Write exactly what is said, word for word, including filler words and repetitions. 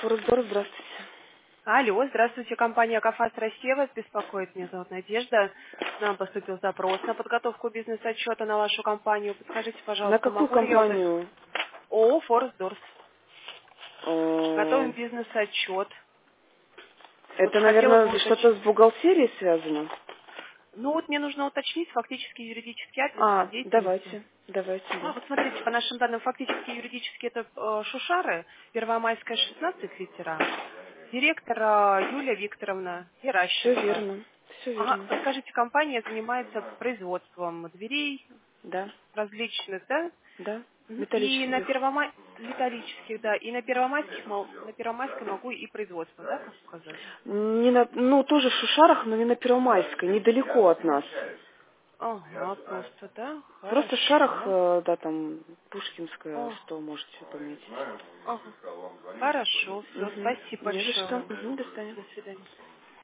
Форсдор, здравствуйте. Алло, здравствуйте, компания «Кафас Россия» вас беспокоит. Меня зовут Надежда. Нам поступил запрос на подготовку бизнес-отчета на вашу компанию. Подскажите, На пожалуйста, какую могу ли я узнать? компанию? ООО «Форсдорс». Э, Готовим бизнес-отчет. Вот Это, хотела бы наверное, что-то уточнить. с бухгалтерией связано? Ну вот мне нужно уточнить фактически юридический адрес А, деятельности. давайте, давайте, А, да. вот смотрите, по нашим данным, фактически юридически это э, Шушары, Первомайская, шестнадцать, литера. Директор э, Юлия Викторовна Все Геращенко. верно, все Ага, верно. подскажите, компания занимается производством дверей Да, различных, да? да, Мгм. И на металлических. Первомай... металлических, да, и на Первомайских, мол- на Первомайской могу и производство, да, как указать? Не на, ну, тоже в Шушарах, но не на Первомайской, недалеко от нас. Ага, просто, да, Просто в Шарах, хорошо. э, да, там, Пушкинская, О, сто можете пометить. ага, хорошо, все, Угу. спасибо Не за что. большое. Угу, до свидания. До свидания.